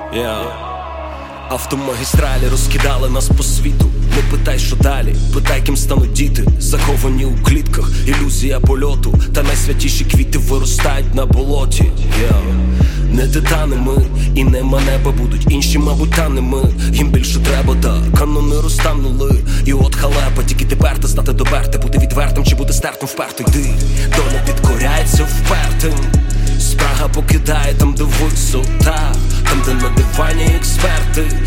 Автомагістралі розкидали нас по світу. Не питай, що далі, питай, ким стануть діти. Заховані у клітках, ілюзія польоту. Та найсвятіші квіти виростають на болоті. Не титани ми, і нема неба будуть. Інші, мабуть, та не ми. Їм більше треба, та канони розтанули. І от халепа, тільки тепер ти стати доберти. Бути відвертим чи бути стертим вперто йди. Доля підкоряється впертим. Спрага покидає там, де висота, там, де на дивані експерти.